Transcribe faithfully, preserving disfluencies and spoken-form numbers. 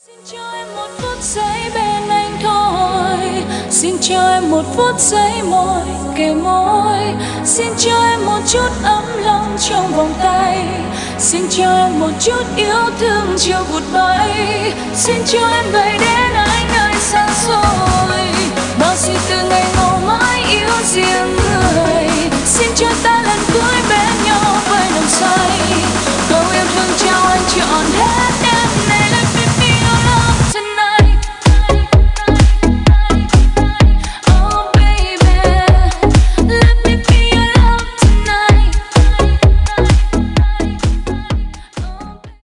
Xin cho em một phút giây bên anh thôi. Xin cho em một phút giây môi kề môi. Xin cho em một chút ấm lòng trong vòng tay. Xin cho em một chút yêu thương chiều vụt bay. Xin cho em bay đến anh nơi xa xôi. Bao suy tư ngày ngủ mãi yêu dịu